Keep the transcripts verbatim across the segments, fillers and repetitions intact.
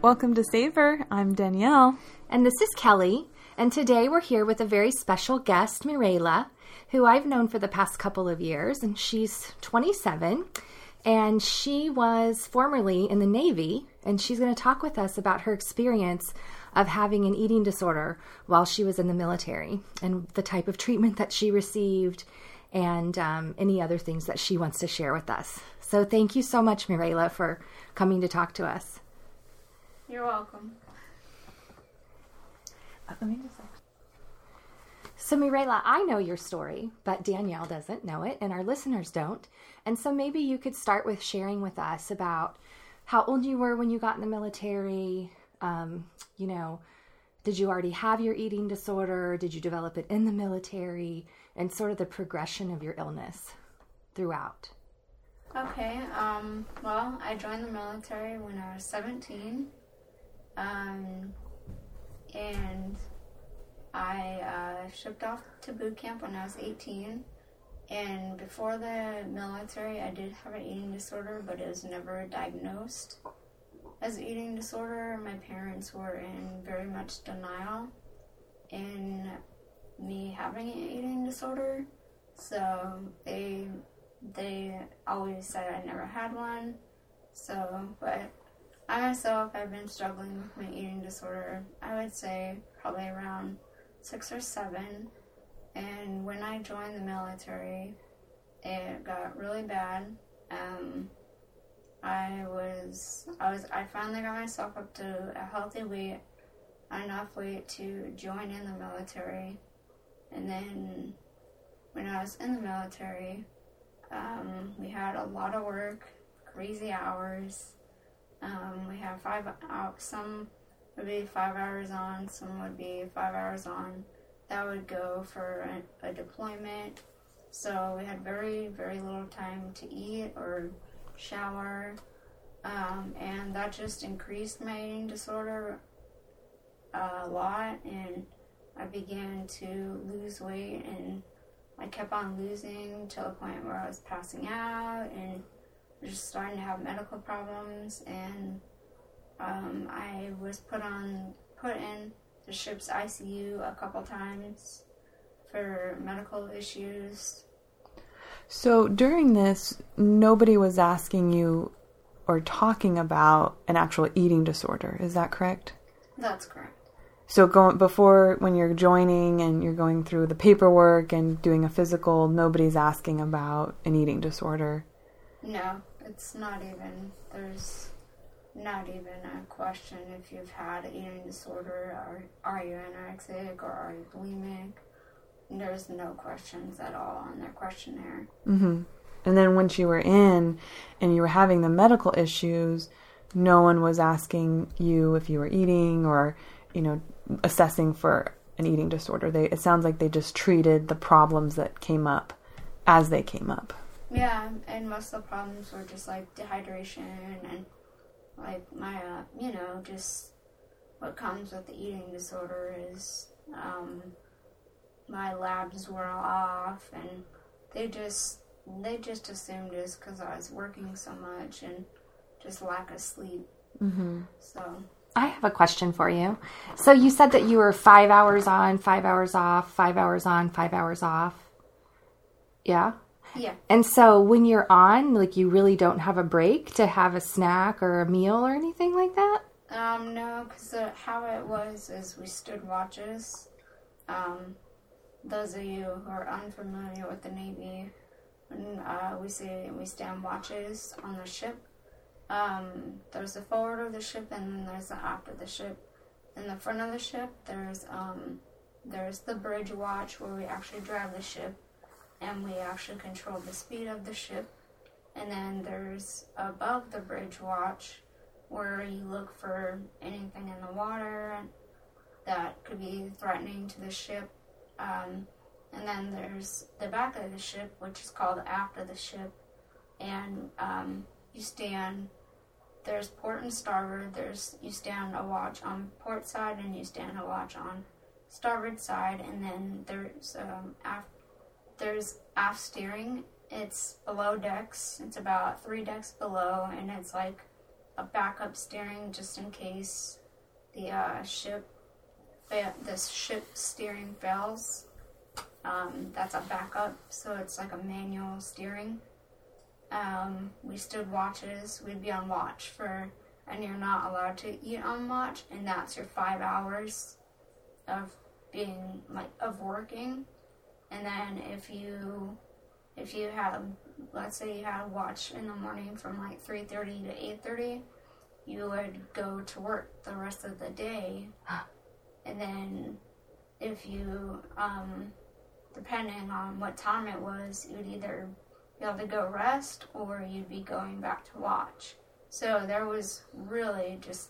Welcome to Savor. I'm Danielle. And this is Kelly. And today we're here with a very special guest, Mirela, who I've known for the past couple of years. And she's twenty-seven. And she was formerly in the Navy. And she's going to talk with us about her experience of having an eating disorder while she was in the military and the type of treatment that she received and um, any other things that she wants to share with us. So thank you so much, Mirela, for coming to talk to us. You're welcome. Uh, let me just... So Mirela, I know your story, but Danielle doesn't know it, and our listeners don't. And so maybe you could start with sharing with us about how old you were when you got in the military. Um, you know, did you already have your eating disorder? Did you develop it in the military? And sort of the progression of your illness throughout. Okay, um, well, I joined the military when I was seventeen, um, and I uh, shipped off to boot camp when I was eighteen, and before the military I did have an eating disorder, but it was never diagnosed as an eating disorder. My parents were in very much denial in me having an eating disorder, so they they always said I never had one. So, but I myself have been struggling with my eating disorder, I would say probably around six or seven, and when I joined the military, it got really bad. Um, I was, I was, I finally got myself up to a healthy weight, enough weight to join in the military. And then when I was in the military, um, we had a lot of work, crazy hours. Um, we had five out, some would be five hours on, some would be five hours on. That would go for a, a deployment. So we had very, very little time to eat or shower. Um, and that just increased my eating disorder a lot, and I began to lose weight, and I kept on losing to the point where I was passing out and just starting to have medical problems, and um, I was put on put in the ship's I C U a couple times for medical issues. So during this, nobody was asking you or talking about an actual eating disorder. Is that correct? That's correct. So going before, when you're joining and you're going through the paperwork and doing a physical, nobody's asking about an eating disorder? No, it's not even, there's not even a question if you've had an eating disorder, or are you anorexic, or are you bulimic. There's no questions at all on their questionnaire. Mm-hmm. And then once you were in and you were having the medical issues, no one was asking you if you were eating or, you know, assessing for an eating disorder. They it sounds like they just treated the problems that came up as they came up. Yeah, and most of the problems were just like dehydration and like my, uh, you know, just what comes with the eating disorder is um, my labs were off, and they just they just assumed it's because I was working so much and just lack of sleep. Mm-hmm. So. I have a question for you. So you said that you were five hours on, five hours off, five hours on, five hours off. Yeah? Yeah. And so when you're on, like, you really don't have a break to have a snack or a meal or anything like that? Um, no, because uh, how it was is we stood watches. Um, those of you who are unfamiliar with the Navy, when uh, we say we stand watches on the ship, Um, there's the forward of the ship, and then there's the aft of the ship. In the front of the ship, there's um, there's the bridge watch, where we actually drive the ship, and we actually control the speed of the ship. And then there's above the bridge watch, where you look for anything in the water that could be threatening to the ship. Um, and then there's the back of the ship, which is called aft of the ship, and um, you stand, there's port and starboard, there's, you stand a watch on port side, and you stand a watch on starboard side, and then there's um, aft, there's aft steering. It's below decks, it's about three decks below, and it's like a backup steering just in case the uh, ship, fa- the ship steering fails. Um, that's a backup, so it's like a manual steering. Um, we stood watches. We'd be on watch for, and you're not allowed to eat on watch, and that's your five hours of being like of working. And then if you if you had, let's say you had a watch in the morning from like three thirty to eight thirty, you would go to work the rest of the day. And then if you, um, depending on what time it was, you'd either be able to go rest or you'd be going back to watch. So there was really just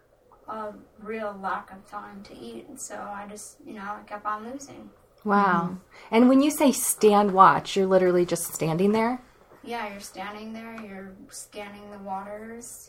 a real lack of time to eat. And so I just, you know, I kept on losing. Wow. Mm-hmm. And when you say stand watch, you're literally just standing there? Yeah, you're standing there. You're scanning the waters.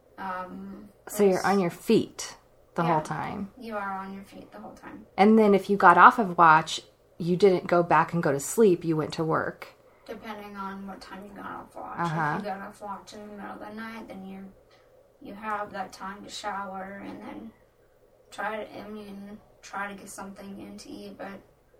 Um, so you're on your feet the yeah, whole time? You are on your feet the whole time. And then if you got off of watch, you didn't go back and go to sleep. You went to work. Depending on what time you got off watch. Uh-huh. If you got off watch in the middle of the night, then you you have that time to shower and then try to, I mean, try to get something in to eat, but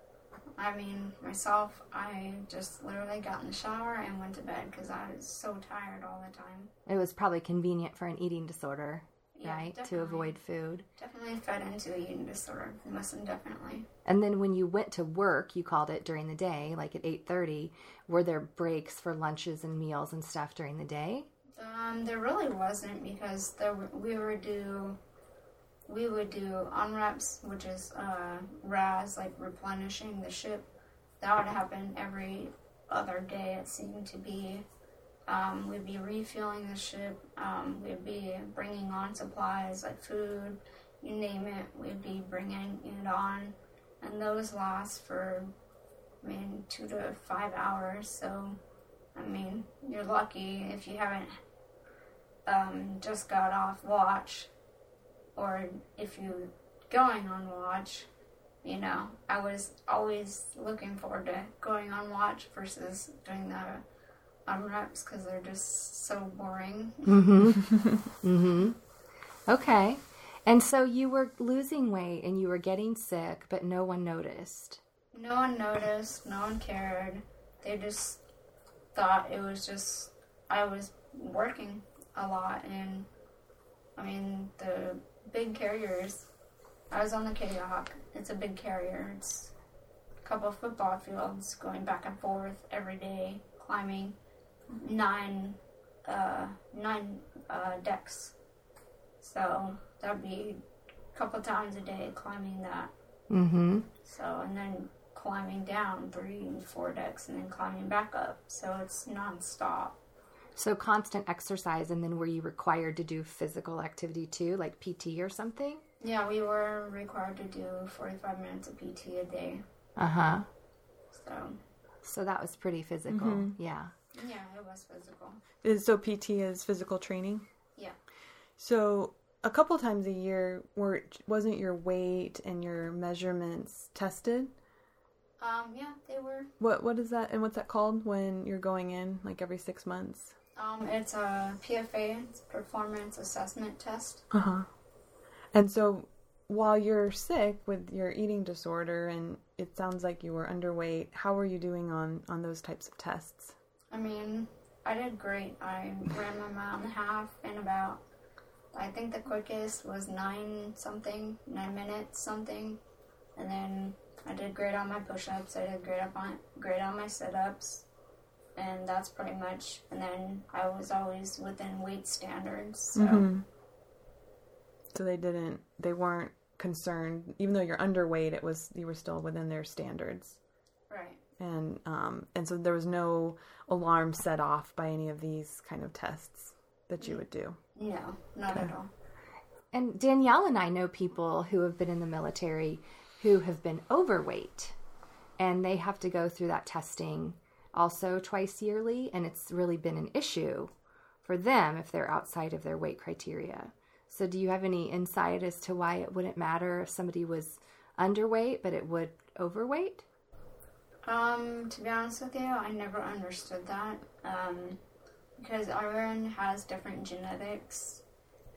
I mean, myself, I just literally got in the shower and went to bed because I was so tired all the time. It was probably convenient for an eating disorder, yeah, right? Definitely. To avoid food. Definitely fed into an eating disorder. Most definitely. And then when you went to work, you called it during the day, like at eight thirty. Were there breaks for lunches and meals and stuff during the day? Um, there really wasn't because there we would do... We would do unreps, which is uh, R A S, like replenishing the ship. That would happen every other day, it seemed to be. Um, we'd be refueling the ship. Um, we'd be bringing on supplies like food, you name it. We'd be bringing it on. And those last for, I mean, two to five hours. So, I mean, you're lucky if you haven't um, just got off watch. Or if you're going on watch, you know, I was always looking forward to going on watch versus doing the unreps because they're just so boring. Mm-hmm. mm-hmm. Okay. And so you were losing weight and you were getting sick, but no one noticed. No one noticed. No one cared. They just thought it was just, I was working a lot. And, I mean, the big carriers. I was on the Kittyhawk. It's a big carrier. It's a couple of football fields going back and forth every day, climbing nine, uh, nine uh, decks. So that'd be a couple times a day climbing that. Mm-hmm. So and then climbing down three and four decks, and then climbing back up. So it's nonstop. So constant exercise, and then were you required to do physical activity too, like P T or something? Yeah, we were required to do forty-five minutes of P T a day. Uh-huh. So. So that was pretty physical, mm-hmm. yeah. Yeah, it was physical. So P T is physical training? Yeah. So a couple times a year, were wasn't your weight and your measurements tested? Um, yeah, they were. What What is that, and what's that called when you're going in, like every six months? Um, it's a P F A, it's Performance Assessment Test. Uh-huh. And so while you're sick with your eating disorder, and it sounds like you were underweight, how were you doing on, on those types of tests? I mean, I did great. I ran my mile and a half in about, I think the quickest was nine something, nine minutes something. And then I did great on my push-ups. I did great up on great on my sit-ups. And that's pretty much, and then I was always within weight standards, so. Mm-hmm. So they didn't, they weren't concerned, even though you're underweight, it was, you were still within their standards. Right. And, um, and so there was no alarm set off by any of these kind of tests that you would do? No, not okay. at all. And Danielle and I know people who have been in the military who have been overweight, and they have to go through that testing also twice yearly, and it's really been an issue for them if they're outside of their weight criteria. So do you have any insight as to why it wouldn't matter if somebody was underweight, but it would overweight? Um, to be honest with you, I never understood that. Um, because everyone has different genetics,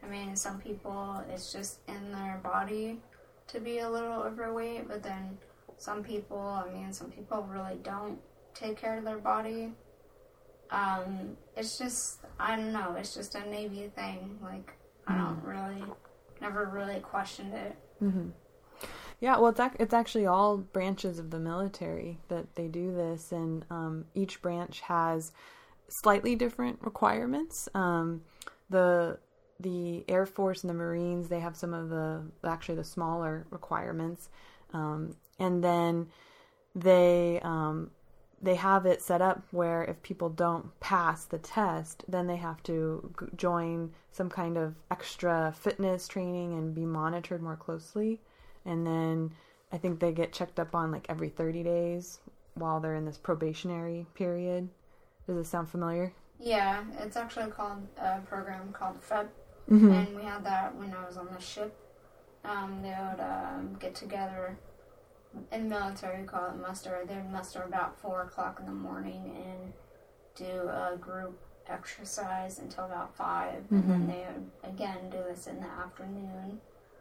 I mean, some people, it's just in their body to be a little overweight, but then some people, I mean, some people really don't take care of their body. Um, it's just, I don't know, it's just a Navy thing. Like, I don't really, never really questioned it. Mm-hmm. Yeah, well, it's ac- it's actually all branches of the military that they do this, and um, each branch has slightly different requirements. Um, the the Air Force and the Marines, they have some of the actually the smaller requirements, um, and then they um, they have it set up where if people don't pass the test, then they have to g- join some kind of extra fitness training and be monitored more closely. And then I think they get checked up on like every thirty days while they're in this probationary period. Does this sound familiar? Yeah, it's actually called a program called F E B, Mm-hmm. and we had that when I was on the ship. Um, they would um, get together in the military, we call it muster. They would muster about four o'clock in the morning and do a group exercise until about five, mm-hmm. and then they would again do this in the afternoon.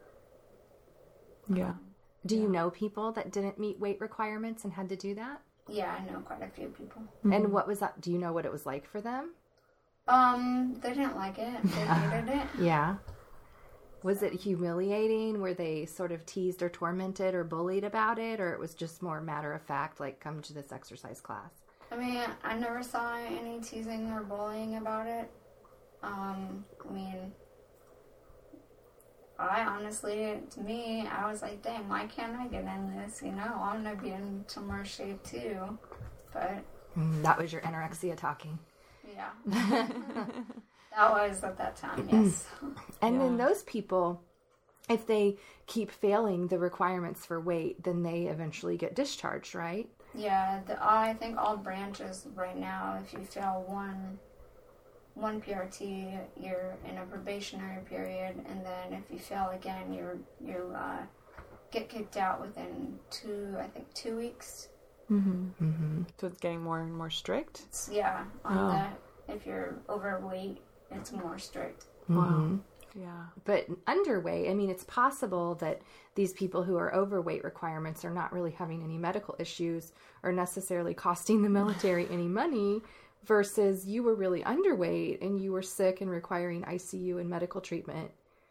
Yeah. Do you know people that didn't meet weight requirements and had to do that? Yeah, I know quite a few people. Mm-hmm. And what was that? Do you know what it was like for them? Um, they didn't like it. They hated it. Yeah. Was it humiliating? Were they sort of teased or tormented or bullied about it? Or it was just more matter of fact, like, come to this exercise class? I mean, I never saw any teasing or bullying about it. Um, I mean... I honestly, to me, I was like, dang, why can't I get in this? You know, I'm going to be in some more shape too. But... Mm, that was your anorexia talking. Yeah. That was at that time, yes. And yeah. then those people, if they keep failing the requirements for weight, then they eventually get discharged, right? Yeah, the, I think all branches right now, if you fail one... one P R T, you're in a probationary period, and then if you fail again, you're you uh, get kicked out within two, I think, two weeks. Mm-hmm. Mm-hmm. So it's getting more and more strict? It's, yeah, on Oh. that. If you're overweight, it's more strict. Wow. Yeah. But underweight, I mean, it's possible that these people who are overweight requirements are not really having any medical issues or necessarily costing the military any money, versus you were really underweight and you were sick and requiring I C U and medical treatment.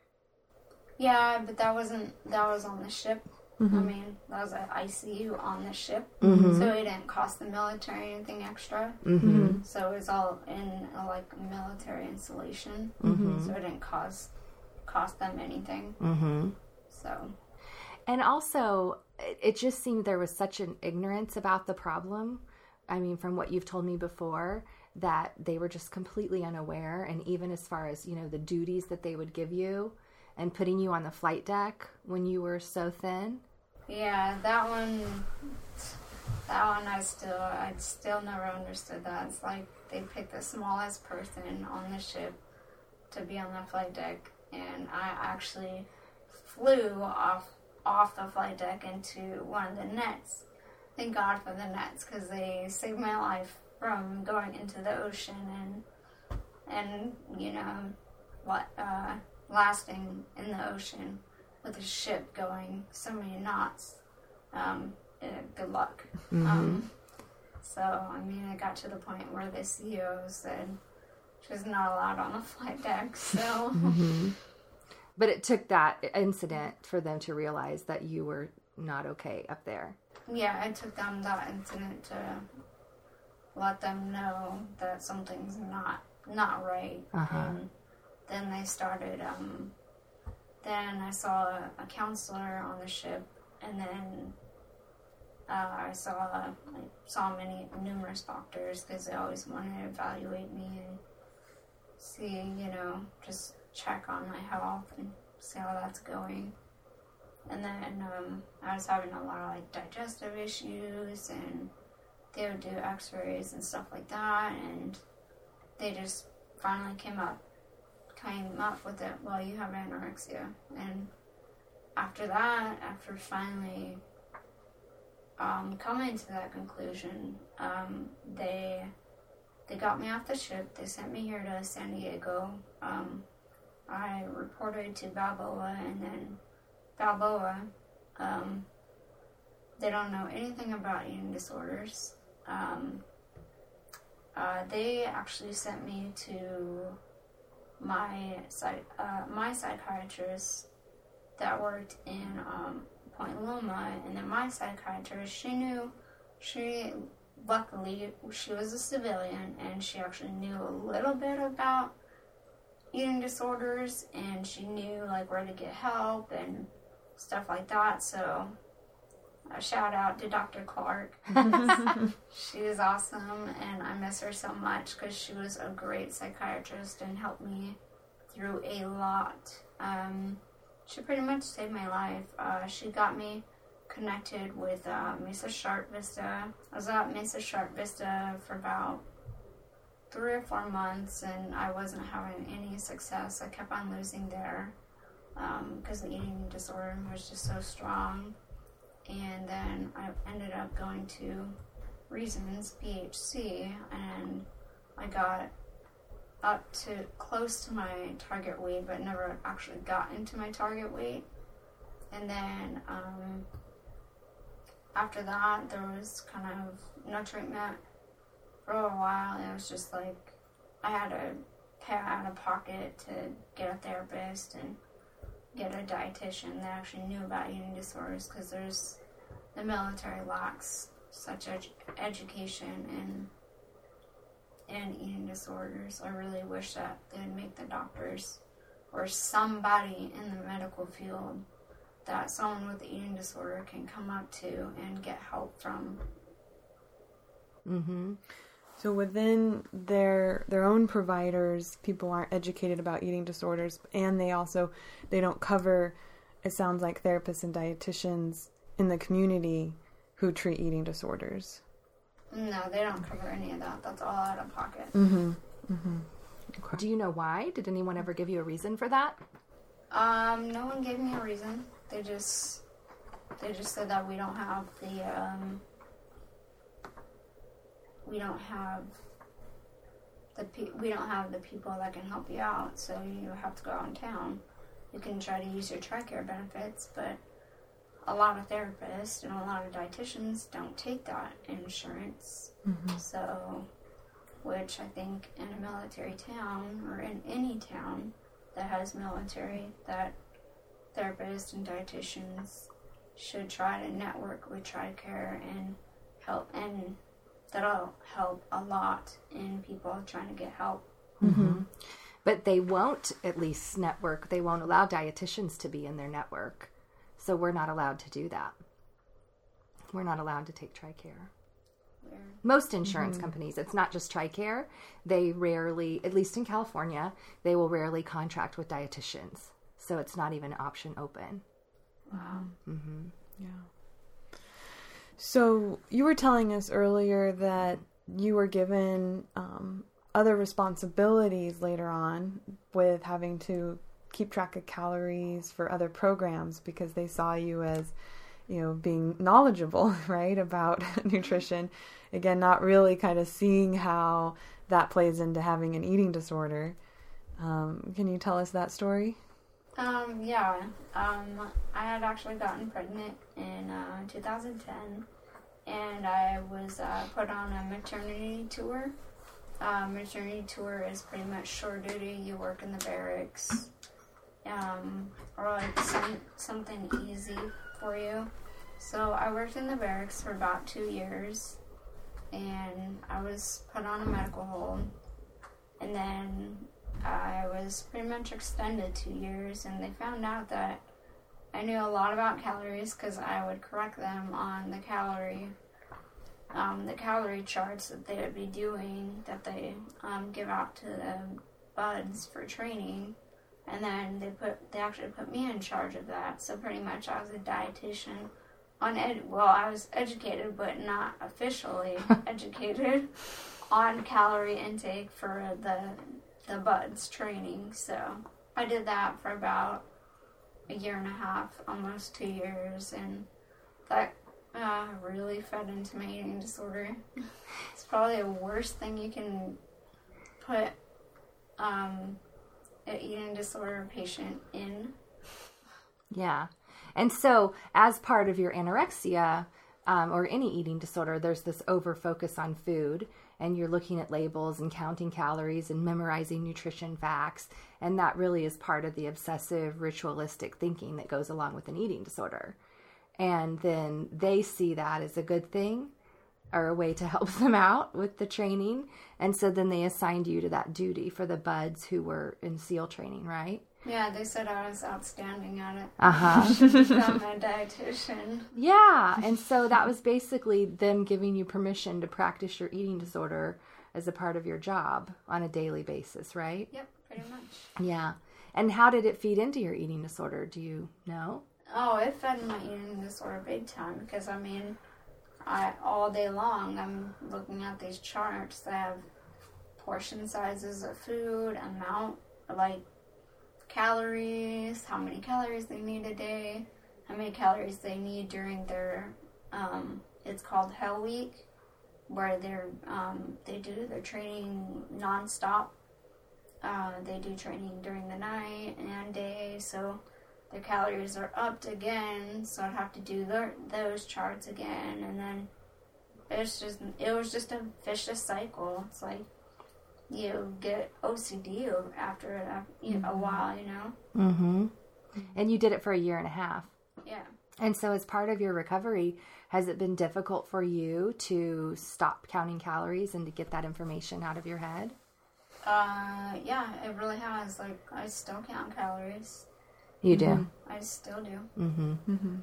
Yeah, but that wasn't, that was on the ship. Mm-hmm. I mean, that was an I C U on the ship. Mm-hmm. So it didn't cost the military anything extra. Mm-hmm. So it was all in a, like, military installation. Mm-hmm. So it didn't cost, cost them anything. Mm-hmm. So... And also, it, it just seemed there was such an ignorance about the problem. I mean, from what you've told me before, that they were just completely unaware. And even as far as, you know, the duties that they would give you and putting you on the flight deck when you were so thin. Yeah, that one, that one I still, I still never understood that. It's like they picked the smallest person on the ship to be on the flight deck. And I actually flew off, off the flight deck into one of the nets. Thank God for the nets, because they saved my life from going into the ocean and, and you know, what, uh, lasting in the ocean with a ship going so many knots. Um, uh, good luck. Mm-hmm. Um, so, I mean, it got to the point where the C E O said she was not allowed on the flight deck, so... Mm-hmm. But it took that incident for them to realize that you were not okay up there. Yeah, it took them that incident to let them know that something's not not right. Uh-huh. And then they started, um, then I saw a, a counselor on the ship, and then uh, I saw, I saw many, numerous doctors, because they always wanted to evaluate me and see, you know, just check on my health and see how that's going. And then um, I was having a lot of like digestive issues, and they would do x-rays and stuff like that, and they just finally came up came up with it, well, you have anorexia. And after that, after finally um, coming to that conclusion, um, they they got me off the ship. They sent me here to San Diego. Um, I reported to Balboa, and then Balboa, um, they don't know anything about eating disorders. Um, uh, they actually sent me to my psych, uh, my psychiatrist that worked in um, Point Loma, and then my psychiatrist, she knew, she, luckily, she was a civilian, and she actually knew a little bit about eating disorders, and she knew, like, where to get help and stuff like that, so a shout out to Doctor Clark. She is awesome, and I miss her so much because she was a great psychiatrist and helped me through a lot. Um, she pretty much saved my life. Uh, she got me connected with uh, Mesa Sharp Vista. I was at Mesa Sharp Vista for about three or four months, and I wasn't having any success. I kept on losing there because um, the eating disorder was just so strong. And then I ended up going to Reasons, P H C, and I got up to close to my target weight, but never actually got into my target weight. And then um, after that, there was kind of no treatment for a while. It was just like I had to pay out of pocket to get a therapist and get a dietitian that actually knew about eating disorders, because there's the military lacks such ed- education in in eating disorders. I really wish that they'd make the doctors or somebody in the medical field that someone with the eating disorder can come up to and get help from. Mm-hmm. So within their their own providers, people aren't educated about eating disorders, and they also they don't cover, it sounds like, therapists and dietitians in the community who treat eating disorders. No, they don't cover any of that. That's all out of pocket. Mm-hmm. Mm-hmm. Okay. Do you know why? Did anyone ever give you a reason for that? Um, no one gave me a reason. They just they just said that we don't have the um, we don't have the pe- we don't have the people that can help you out. So you have to go out in town. You can try to use your TRICARE benefits, but a lot of therapists and a lot of dietitians don't take that insurance. Mm-hmm. So, which I think in a military town or in any town that has military, that therapists and dietitians should try to network with TRICARE and help, and that'll help a lot in people trying to get help. Mm-hmm. But they won't at least network. They won't allow dietitians to be in their network. So we're not allowed to do that. We're not allowed to take TRICARE. Yeah. Most insurance Mm-hmm. companies, it's not just TRICARE, they rarely, at least in California, they will rarely contract with dietitians. So it's not even option open. Wow. Mm-hmm. Yeah. So you were telling us earlier that you were given um, other responsibilities later on with having to keep track of calories for other programs because they saw you as, you know, being knowledgeable, right, about nutrition. Again, not really kind of seeing how that plays into having an eating disorder. Um, can you tell us that story? Um, yeah. Um, I had actually gotten pregnant in uh, two thousand ten, and I was uh, put on a maternity tour. Uh, maternity tour is pretty much shore duty. You work in the barracks. Um, or like some, something easy for you. So I worked in the barracks for about two years, and I was put on a medical hold, and then I was pretty much extended two years, and they found out that I knew a lot about calories because I would correct them on the calorie, um, the calorie charts that they would be doing, that they um, give out to the buds for training. And then they put they actually put me in charge of that. So pretty much I was a dietitian on ed well, I was educated but not officially educated on calorie intake for the the buds training. So I did that for about a year and a half, almost two years, and that uh, really fed into my eating disorder. It's probably the worst thing you can put um an eating disorder patient in. Yeah. And so as part of your anorexia um, or any eating disorder, there's this over focus on food, and you're looking at labels and counting calories and memorizing nutrition facts. And that really is part of the obsessive ritualistic thinking that goes along with an eating disorder. And then they see that as a good thing or a way to help them out with the training. And so then they assigned you to that duty for the buds who were in SEAL training, right? Yeah, they said I was outstanding at it. Uh-huh. I should become a dietitian. Yeah, and so that was basically them giving you permission to practice your eating disorder as a part of your job on a daily basis, right? Yep, pretty much. Yeah. And how did it feed into your eating disorder? Do you know? Oh, it fed my eating disorder big time because, I mean, I all day long I'm looking at these charts that have portion sizes of food, amount, like, calories, how many calories they need a day, how many calories they need during their, um, it's called Hell Week, where they're, um, they do their training nonstop. Uh, they do training during the night and day, so their calories are upped again, so I'd have to do their, those charts again, and then it's just, it was just a vicious cycle. It's like, you get O C D after a, you know, a while, you know? Mm-hmm. And you did it for a year and a half. Yeah. And so as part of your recovery, has it been difficult for you to stop counting calories and to get that information out of your head? Uh, yeah, it really has. Like, I still count calories. You do? Mm-hmm. I still do. Mm-hmm. Mm-hmm.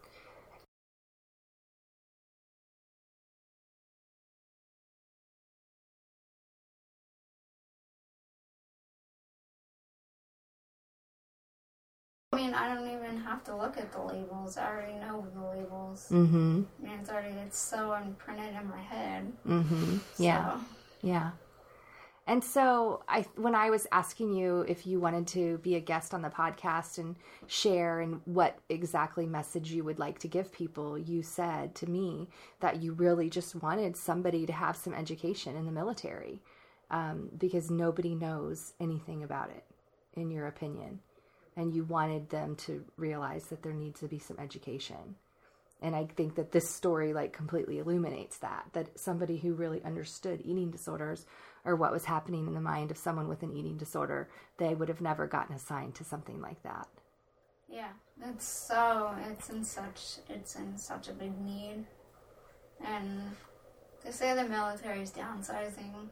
I mean, I don't even have to look at the labels. I already know the labels. Mm-hmm. And it's already, it's so imprinted in my head. Mm-hmm. Yeah. So. Yeah. And so I, when I was asking you if you wanted to be a guest on the podcast and share and what exactly message you would like to give people, you said to me that you really just wanted somebody to have some education in the military um, because nobody knows anything about it, in your opinion. And you wanted them to realize that there needs to be some education. And I think that this story like completely illuminates that, that somebody who really understood eating disorders or what was happening in the mind of someone with an eating disorder, they would have never gotten assigned to something like that. Yeah, it's so, it's in such, it's in such a big need. And they say the military is downsizing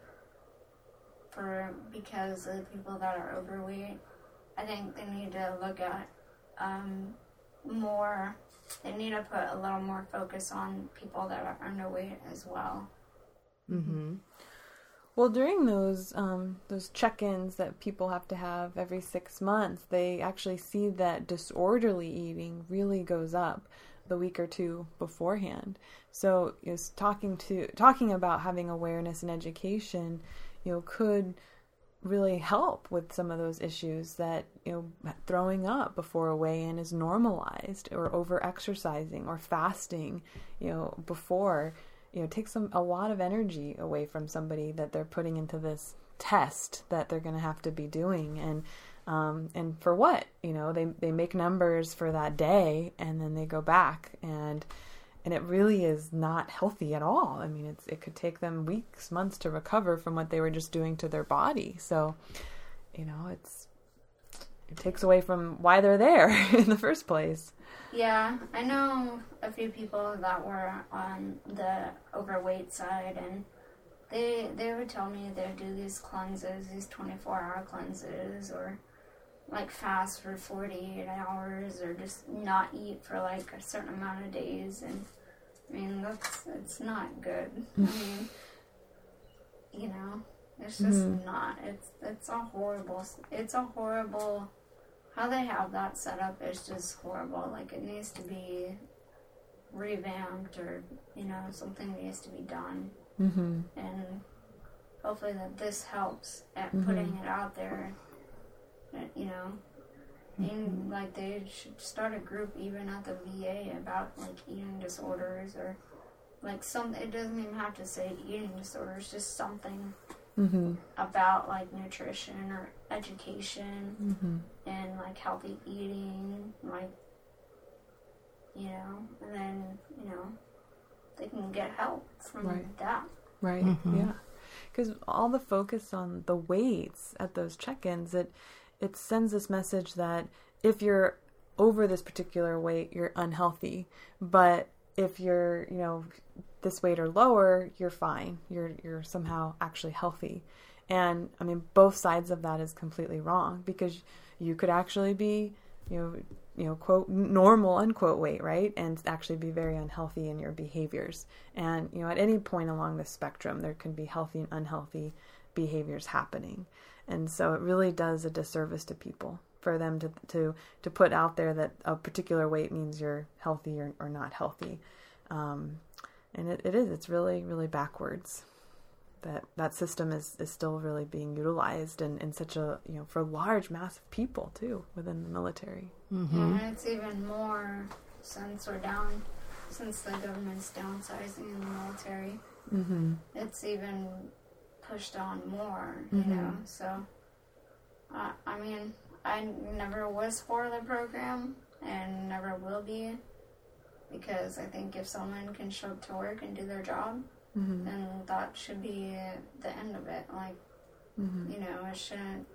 for, because of the people that are overweight. I think they need to look at um, more, they need to put a little more focus on people that are underweight as well. Mm-hmm. Well, during those um, those check-ins that people have to have every six months, they actually see that disorderly eating really goes up the week or two beforehand. So, you know, talking to talking about having awareness and education, you know, could really help with some of those issues that, you know, throwing up before a weigh-in is normalized, or over-exercising or fasting, you know, before, you know, takes some, a lot of energy away from somebody that they're putting into this test that they're going to have to be doing. And, um, and for what, you know, they, they make numbers for that day and then they go back, and, and it really is not healthy at all. I mean, it's, it could take them weeks, months to recover from what they were just doing to their body. So, you know, it's, it takes away from why they're there in the first place. Yeah, I know a few people that were on the overweight side, and they they would tell me they would do these cleanses, these twenty-four hour cleanses, or like fast for forty-eight hours, or just not eat for like a certain amount of days. And I mean, that's, it's not good. I mean, you know, it's just mm-hmm. not, it's, it's a horrible, it's a horrible, how they have that set up is just horrible. Like, it needs to be revamped, or, you know, something needs to be done. Mm-hmm. And hopefully that this helps at mm-hmm. putting it out there. You know, and like they should start a group even at the V A about like eating disorders, or like some. It doesn't even have to say eating disorders, just something mm-hmm. about like nutrition or education Mm-hmm. and like healthy eating, like, you know, and then, you know, they can get help from Right. that. Right. Mm-hmm. Yeah. Because all the focus on the weights at those check-ins, it it sends this message that if you're over this particular weight, you're unhealthy. But if you're, you know, this weight or lower, you're fine. You're you're somehow actually healthy. And I mean, both sides of that is completely wrong, because you could actually be, you know, you know, quote, normal, unquote weight, right? And actually be very unhealthy in your behaviors. And, you know, at any point along the spectrum, there can be healthy and unhealthy behaviors happening. And so it really does a disservice to people for them to, to, to put out there that a particular weight means you're healthy or, or not healthy. Um, and it, it is, it's really, really backwards. That that system is, is still really being utilized in, in such a, you know, for large mass of people too within the military. Mm-hmm. Yeah, and it's even more since we're down, since the government's downsizing in the military. Mm-hmm. It's even pushed on more, you Mhm. know. So, uh, I mean, I never was for the program and never will be, because I think if someone can show up to work and do their job, Mm-hmm. then that should be the end of it. Like, Mm-hmm. you know, it shouldn't,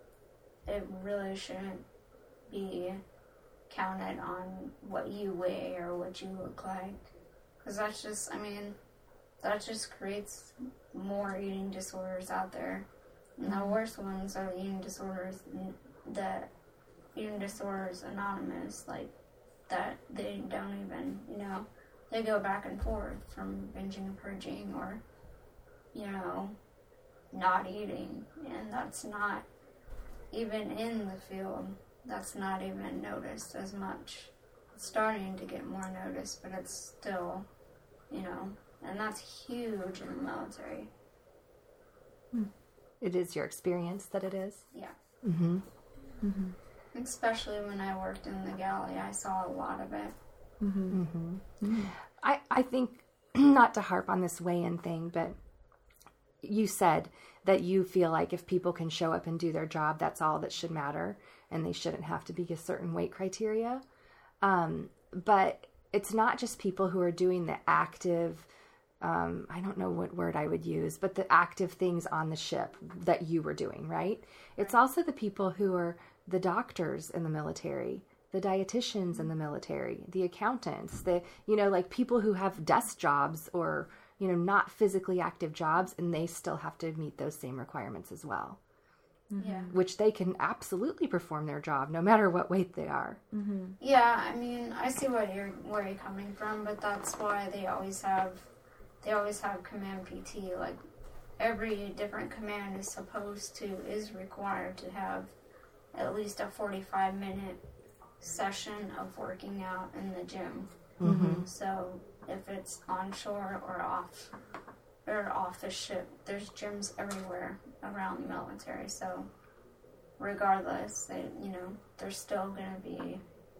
it really shouldn't be counted on what you weigh or what you look like. Because that's just, I mean, that just creates more eating disorders out there. And the worst ones are the eating disorders, the eating disorders anonymous, like, that they don't even, you know, they go back and forth from binging and purging or, you know, not eating. And that's not even in the field. That's not even noticed as much. It's starting to get more noticed, but it's still, you know, and that's huge in the military. It is your experience that it is? Yeah. Mm-hmm. Mm-hmm. Especially when I worked in the galley, I saw a lot of it. Mm-hmm. Mm-hmm. I, I think, not to harp on this weigh-in thing, but you said that you feel like if people can show up and do their job, that's all that should matter, and they shouldn't have to be a certain weight criteria. Um, but it's not just people who are doing the active, um, I don't know what word I would use, but the active things on the ship that you were doing, right? It's also the people who are the doctors in the military, the dietitians in the military, the accountants, the, you know, like people who have desk jobs or, you know, not physically active jobs, and they still have to meet those same requirements as well, Yeah. which they can absolutely perform their job no matter what weight they are. Mm-hmm. Yeah, I mean, I see what you're where you're coming from, but that's why they always have they always have command P T. Like, every different command is supposed to is required to have at least a forty-five minute session of working out in the gym. Mm-hmm. So if it's onshore or off or off the ship, there's gyms everywhere around the military. So regardless, they, you know, they're still gonna be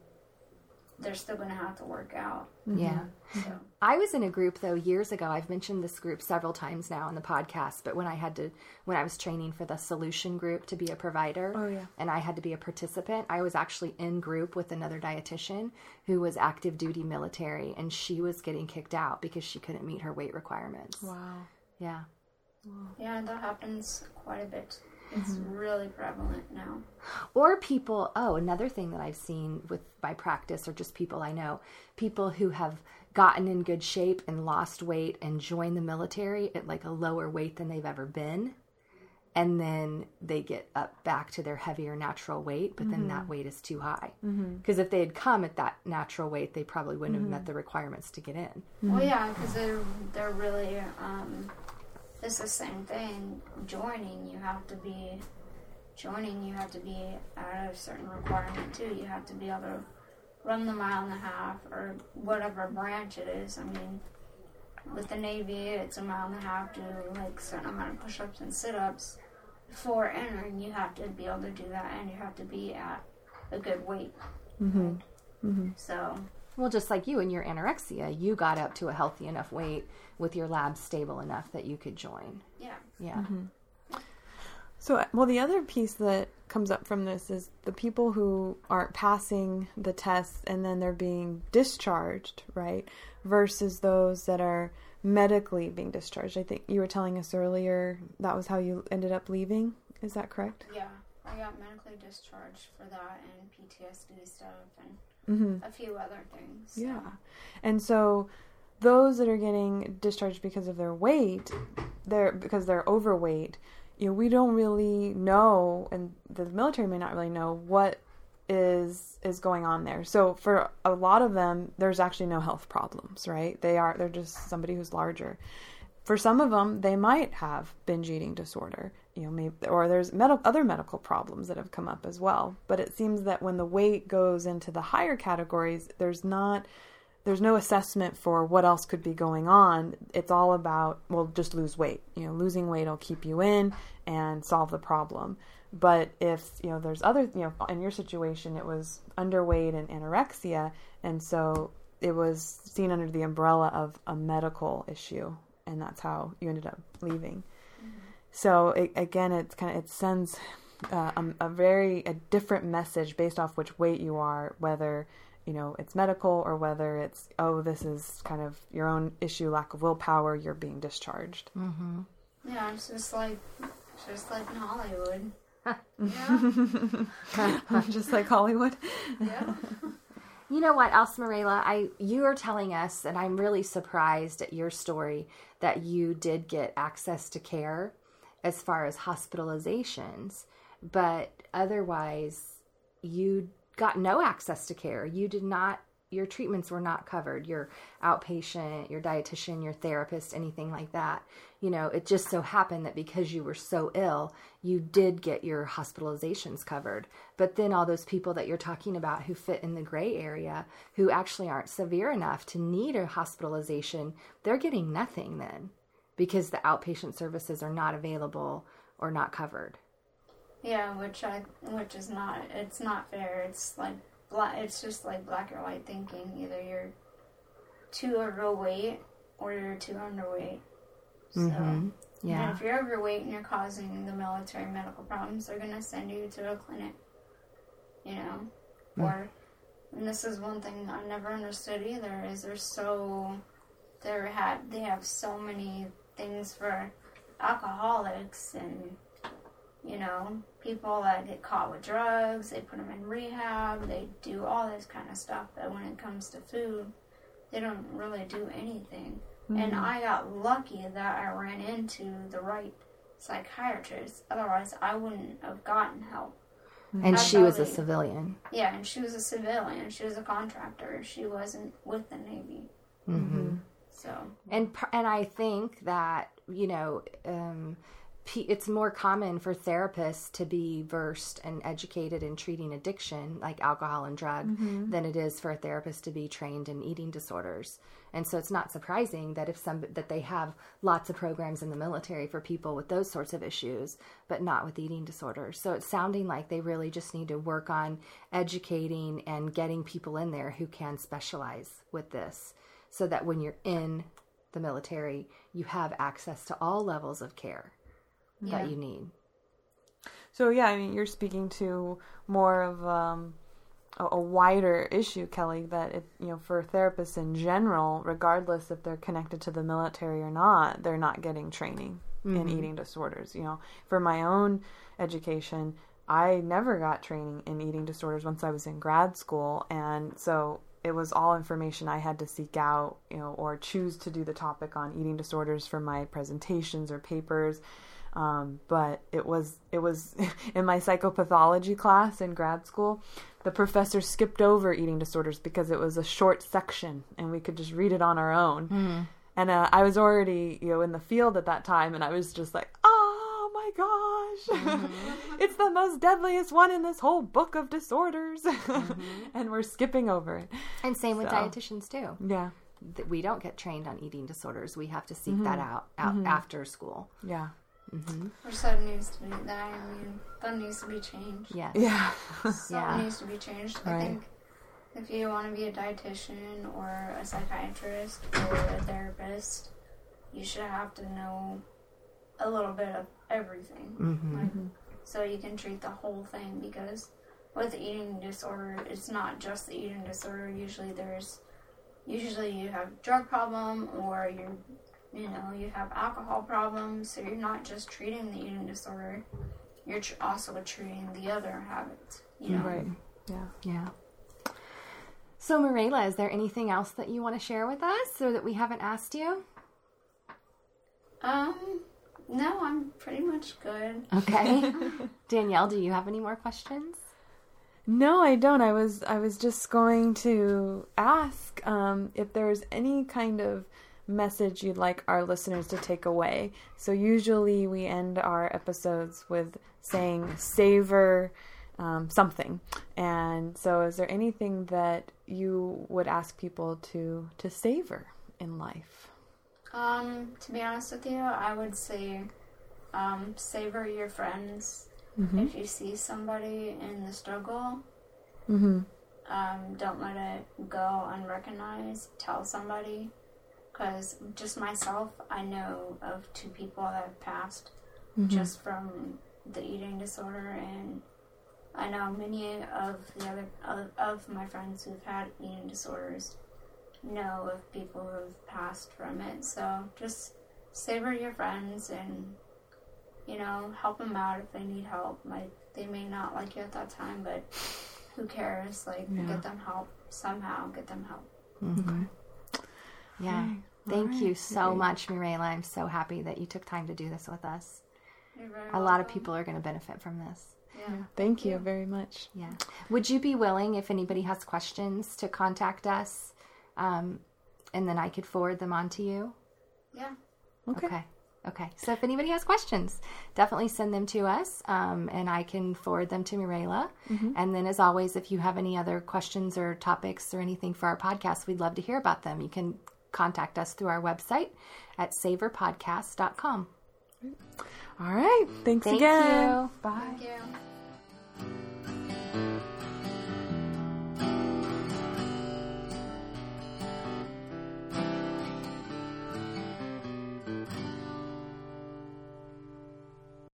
they're still gonna have to work out. Yeah. So I was in a group though years ago. I've mentioned this group several times now on the podcast, but when I had to, when I was training for the Solution Group to be a provider, Oh, yeah. and I had to be a participant, I was actually in group with another dietitian who was active duty military, and she was getting kicked out because she couldn't meet her weight requirements. Wow. Yeah. yeah, that happens quite a bit. It's really prevalent now. Or people, oh, another thing that I've seen with my practice, or just people I know, people who have gotten in good shape and lost weight and joined the military at like a lower weight than they've ever been. And then they get up back to their heavier natural weight, but then that weight is too high. Because if they had come at that natural weight, they probably wouldn't have met the requirements to get in. Well, yeah, because they're they're really um, it's the same thing. Joining, you have to be joining. You have to be at a certain requirement too. You have to be able to run the mile and a half or whatever branch it is. I mean, with the Navy, it's a mile and a half to like a certain amount of push-ups and sit-ups. Before entering, you have to be able to do that, and you have to be at a good weight. Mm-hmm. Mm-hmm. So, Well, just like you and your anorexia, you got up to a healthy enough weight with your labs stable enough that you could join. yeah. Yeah. So, well, the other piece that comes up from this is the people who aren't passing the tests and then they're being discharged, right? Versus those that are medically being discharged. I think you were telling us earlier that was how you ended up leaving. Is that correct? Yeah, I got medically discharged for that and P T S D stuff and Mm-hmm. a few other things. So. Yeah. And so those that are getting discharged because of their weight, they're because they're overweight, you know, we don't really know, and the military may not really know what is is going on there. So for a lot of them, there's actually no health problems, right? They are they're just somebody who's larger. For some of them, they might have binge eating disorder, you know, maybe, or there's med- other medical problems that have come up as well. But it seems that when the weight goes into the higher categories, there's not, there's no assessment for what else could be going on. It's all about, well, just lose weight. You know, losing weight will keep you in and solve the problem. But if, you know, there's other, you know, in your situation, it was underweight and anorexia, and so it was seen under the umbrella of a medical issue. And that's how you ended up leaving. Mm-hmm. So it, again, it's kind of it sends uh, a, a very a different message based off which weight you are, whether you know it's medical or whether it's oh this is kind of your own issue, lack of willpower, you're being discharged. Mm-hmm. Yeah, it's just like it's just like in Hollywood. Yeah, just like Hollywood. Yeah. You know what else, Mirela? I you are telling us, and I'm really surprised at your story, that you did get access to care as far as hospitalizations, but otherwise you got no access to care. You did not, your treatments were not covered. Your outpatient, your dietitian, your therapist, anything like that. You know, it just so happened that because you were so ill, you did get your hospitalizations covered. But then all those people that you're talking about who fit in the gray area, who actually aren't severe enough to need a hospitalization, they're getting nothing then because the outpatient services are not available or not covered. Yeah, which I, which is not, it's not fair. It's like, black, it's just like black or white thinking. Either you're too overweight or you're too underweight. So, Mm-hmm. Yeah. and if you're overweight and you're causing the military medical problems, they're going to send you to a clinic, you know. Mm. Or, and this is one thing I never understood either, is they're so, they're had, they have so many things for alcoholics and, you know, people that get caught with drugs, they put them in rehab, they do all this kind of stuff, but when it comes to food, they don't really do anything. Mm-hmm. And I got lucky that I ran into the right psychiatrist. Otherwise, I wouldn't have gotten help. And I she was a probably, civilian. Yeah, and she was a civilian. She was a contractor. She wasn't with the Navy. Mm-hmm. So. And and I think that, you know, um, it's more common for therapists to be versed and educated in treating addiction, like alcohol and drug, mm-hmm. than it is for a therapist to be trained in eating disorders. And so it's not surprising that if some that they have lots of programs in the military for people with those sorts of issues, but not with eating disorders. So it's sounding like they really just need to work on educating and getting people in there who can specialize with this, so that when you're in the military, you have access to all levels of care yeah. that you need. So yeah, I mean, you're speaking to more of um, a, a wider issue, Kelly, that it, you know, for therapists in general, regardless if they're connected to the military or not, they're not getting training mm-hmm. in eating disorders. You know, for my own education, I never got training in eating disorders once I was in grad school, and so it was all information I had to seek out, you know, or choose to do the topic on eating disorders for my presentations or papers. Um, but it was, it was in my psychopathology class in grad school, the professor skipped over eating disorders because it was a short section and we could just read it on our own. Mm. And uh, I was already, you know, in the field at that time, and I was just like, oh my gosh, mm-hmm. it's the most deadliest one in this whole book of disorders. Mm-hmm. And we're skipping over it. And same with so, dietitians too. Yeah. We don't get trained on eating disorders. We have to seek mm-hmm. that out, out mm-hmm. after school. Yeah. Mm-hmm. Which that needs to be that. I mean, that needs to be changed. Yes. Yeah. So yeah. it needs to be changed. Right. I think if you want to be a dietitian or a psychiatrist or a therapist, you should have to know a little bit of everything. Mm-hmm. Like, so you can treat the whole thing, because with eating disorder, it's not just the eating disorder. Usually there's, usually you have drug problem, or you're, you know, you have alcohol problems. So you're not just treating the eating disorder, you're tr- also treating the other habits, you know? Right. Yeah. Yeah. So, Mirela, is there anything else that you want to share with us or that we haven't asked you? Um, no, I'm pretty much good. Okay. Danielle, do you have any more questions? No, I don't. I was I was just going to ask um, if there's any kind of message you'd like our listeners to take away. So usually we end our episodes with saying savor um, something. And so is there anything that you would ask people to to savor in life? Um, to be honest with you, I would say um, savor your friends. Mm-hmm. If you see somebody in the struggle, Mm-hmm. um, don't let it go unrecognized. Tell somebody. Because just myself, I know of two people that have passed Mm-hmm. just from the eating disorder, and I know many of the other of, of my friends who've had eating disorders know of people who've passed from it. So just savor your friends, and you know, help them out if they need help. Like, they may not like you at that time, but who cares? Like, Yeah. get them help somehow. Get them help. Mm-hmm. Yeah. Okay. Thank All you right. so much, Mirela. I'm so happy that you took time to do this with us. You're very A lot of welcome. people are going to benefit from this. Yeah. Yeah. Thank you very much. Yeah. Would you be willing, if anybody has questions, to contact us, um, and then I could forward them on to you? Yeah. Okay. Okay. Okay. So if anybody has questions, definitely send them to us, um, and I can forward them to Mirela. Mm-hmm. And then, as always, if you have any other questions or topics or anything for our podcast, we'd love to hear about them. You can contact us through our website at savor podcast dot com. All right. Thanks Thank again. you. Bye. Thank you.